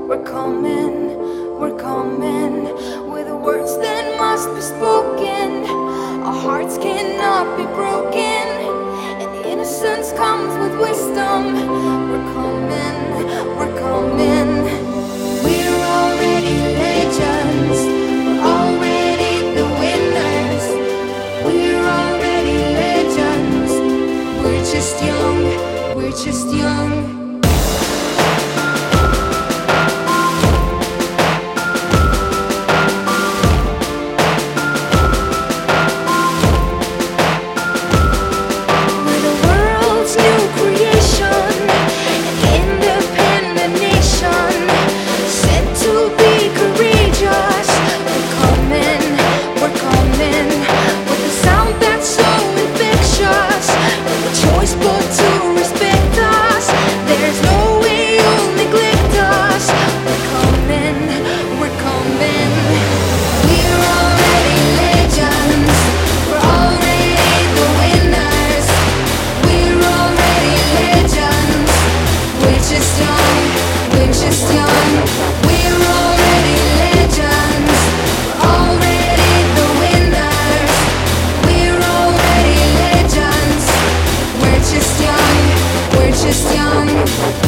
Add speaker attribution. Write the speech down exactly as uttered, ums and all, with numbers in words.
Speaker 1: We're coming, we're coming with words that must be spoken. Our hearts cannot be broken, and innocence comes with wisdom. We're coming, we're coming. We're already legends, we're already the winners. We're already legends, we're just young, we're just young.
Speaker 2: Just young.